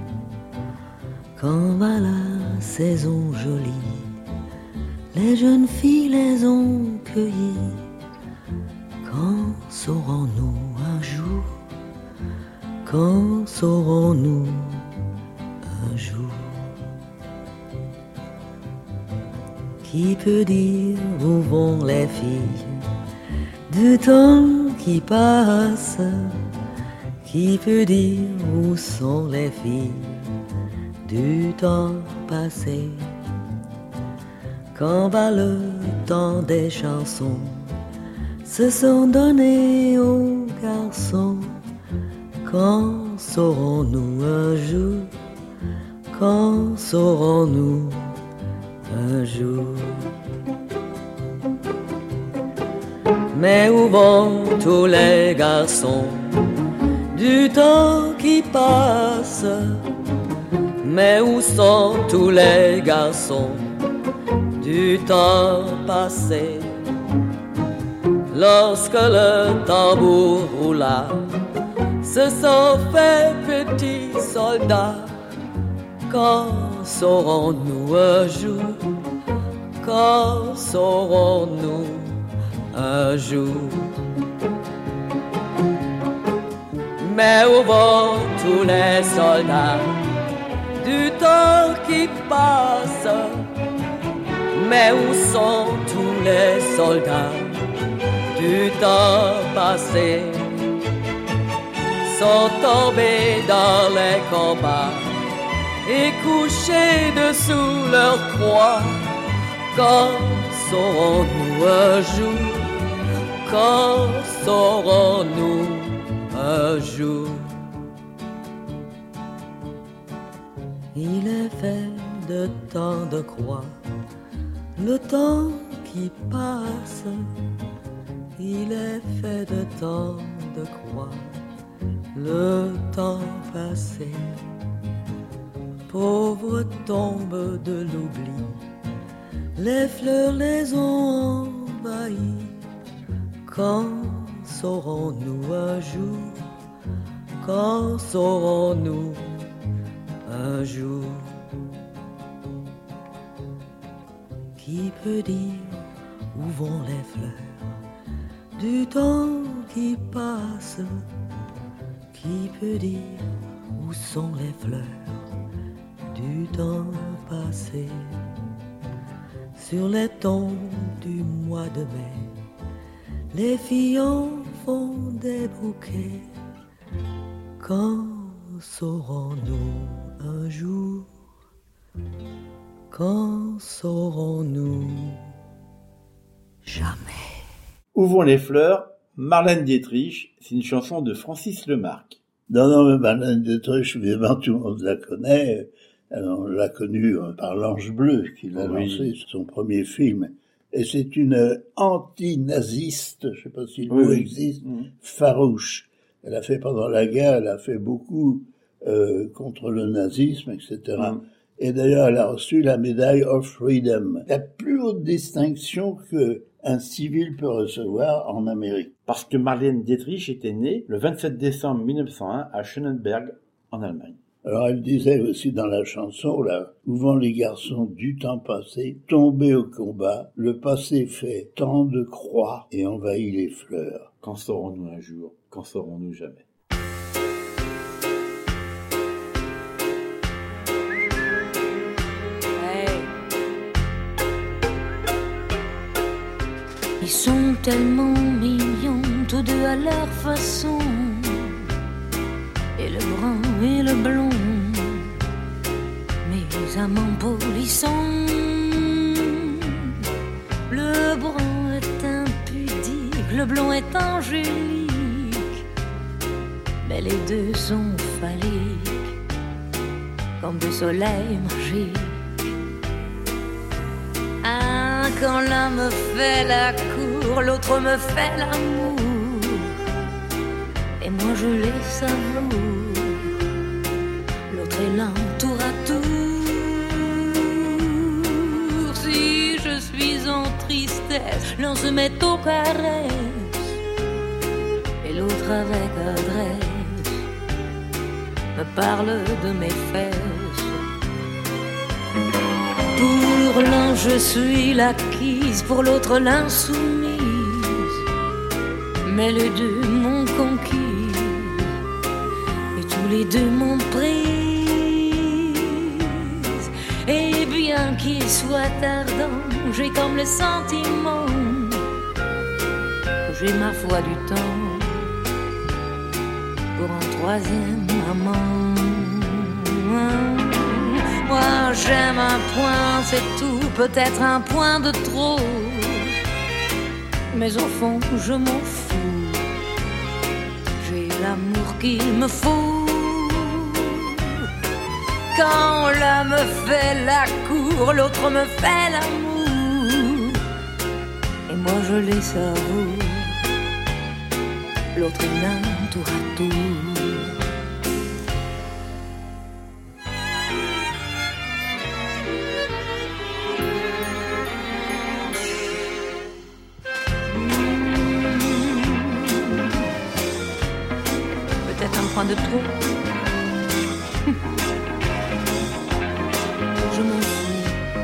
Quand va la saison jolie, les jeunes filles les ont cueillies. Quand saurons-nous un jour? Quand saurons-nous un jour? Qui peut dire où vont les filles du temps qui passe? Qui peut dire où sont les filles du temps passé? Quand va le temps des chansons se sont donnés aux garçons? Quand saurons-nous un jour? Quand saurons-nous un jour? Mais où vont tous les garçons du temps qui passe? Mais où sont tous les garçons du temps passé? Lorsque le tambour roula, se sont fait petits soldats. Quand saurons-nous un jour? Quand saurons-nous un jour? Mais où vont tous les soldats du temps qui passe? Mais où sont tous les soldats du temps passé? Sont tombés dans les combats et couchés dessous leur croix. Quand saurons-nous un jour? Quand saurons-nous un jour? Il est fait de tant de croix, le temps qui passe. Il est fait de tant de croix, le temps passé. Pauvre tombe de l'oubli, les fleurs les ont envahies. Quand saurons-nous un jour? Quand saurons-nous un jour? Qui peut dire où vont les fleurs du temps qui passe? Qui peut dire où sont les fleurs du temps passé? Sur les tombes du mois de mai, les filles en font des bouquets. Quand saurons-nous un jour? Quand saurons-nous jamais? Où vont les fleurs? Marlène Dietrich, c'est une chanson de Francis Lemarque. Non, mais Marlène Dietrich, évidemment, tout le monde la connaît. On l'a connue par L'Ange Bleu, qui l'a lancé, son premier film. Et c'est une anti-naziste, je ne sais pas si le mot existe, farouche. Elle a fait pendant la guerre, elle a fait beaucoup contre le nazisme, etc. Et d'ailleurs, elle a reçu la médaille of Freedom, la plus haute distinction qu'un civil peut recevoir en Amérique. Parce que Marlène Dietrich était née le 27 décembre 1901 à Schöneberg, en Allemagne. Alors elle disait aussi dans la chanson, là, où vont les garçons du temps passé, tombés au combat, le passé fait tant de croix et envahit les fleurs. Quand saurons-nous un jour? Quand saurons-nous jamais? Ils sont tellement mignons, tous deux à leur façon, et le brun et le blond, mes amants polissants. Le brun est impudique, le blond est angélique, mais les deux sont phalliques, comme deux soleils magiques. Quand l'un me fait la cour, l'autre me fait l'amour. Et moi je les savoure. L'autre est l'un tour à tour. Si je suis en tristesse, l'un se met aux caresses et l'autre avec adresse me parle de mes fesses. Pour l'un je suis l'acquise, pour l'autre l'insoumise. Mais les deux m'ont conquise et tous les deux m'ont prise. Et bien qu'il soit ardent, j'ai comme le sentiment que j'ai ma foi du temps pour un troisième amant. Moi j'aime un point, c'est tout, peut-être un point de trop. Mais au fond je m'en fous, j'ai l'amour qu'il me faut. Quand l'un me fait la cour, l'autre me fait l'amour. Et moi je les savoure, l'autre est l'un tour à tour. De trop. Je m'en fous.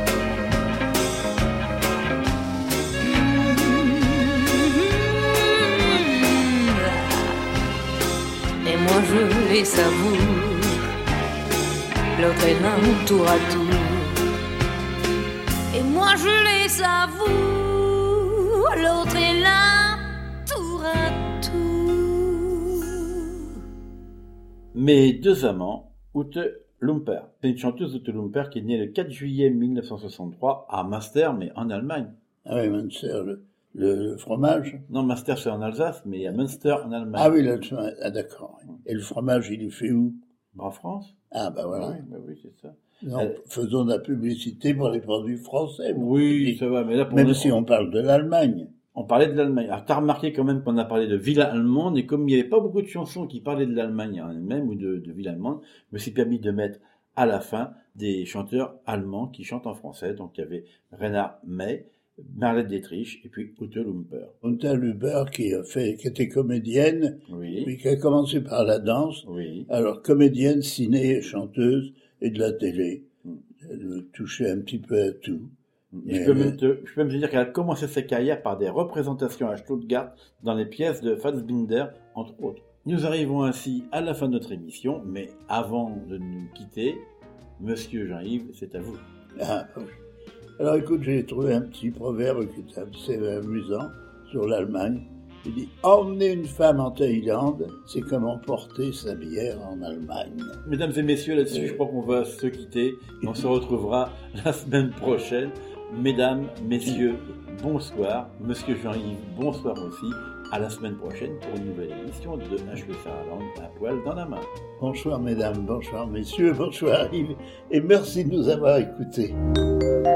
Et moi je les savoure. L'autre est l'un tour à tour. Et moi je les savoure. L'autre est l'un tour à tour. Mes deux amants, Ute Lumper. C'est une chanteuse Ute Lumper qui est née le 4 juillet 1963 à Münster, mais en Allemagne. Ah oui, Münster, le fromage. Non, Münster c'est en Alsace, mais il y a Münster en Allemagne. Ah oui, d'accord. Et le fromage, il est fait où? En France. Ah bah voilà. Oui, c'est ça. Non, faisons de la publicité pour les produits français. Oui, ça va, mais là pour même si on parle de l'Allemagne. On parlait de l'Allemagne. Alors, t'as remarqué quand même qu'on a parlé de ville allemande, et comme il n'y avait pas beaucoup de chansons qui parlaient de l'Allemagne en elle-même, ou de ville allemande, je me suis permis de mettre à la fin des chanteurs allemands qui chantent en français. Donc, il y avait Reinhard May, Marlène Dietrich, et puis Ute Lumper. Ute Lumper qui était comédienne, oui. Puis qui a commencé par la danse. Oui. Alors, comédienne, ciné, chanteuse, et de la télé. Elle touchait un petit peu à tout. Je peux même te dire qu'elle a commencé sa carrière par des représentations à Stuttgart dans les pièces de Fassbinder, entre autres. Nous arrivons ainsi à la fin de notre émission, mais avant de nous quitter, Monsieur Jean-Yves, c'est à vous. Ah, oui. Alors écoute, j'ai trouvé un petit proverbe qui est assez amusant sur l'Allemagne. Il dit « Emmener une femme en Thaïlande, c'est comme emporter sa bière en Allemagne. » Mesdames et messieurs, là-dessus, je crois qu'on va se quitter. On se retrouvera la semaine prochaine. Mesdames, messieurs, bonsoir. Monsieur Jean-Yves, bonsoir aussi. À la semaine prochaine pour une nouvelle émission de Un cheveu sur la langue, un poil dans la main. Bonsoir mesdames, bonsoir messieurs, bonsoir Yves, et merci de nous avoir écoutés.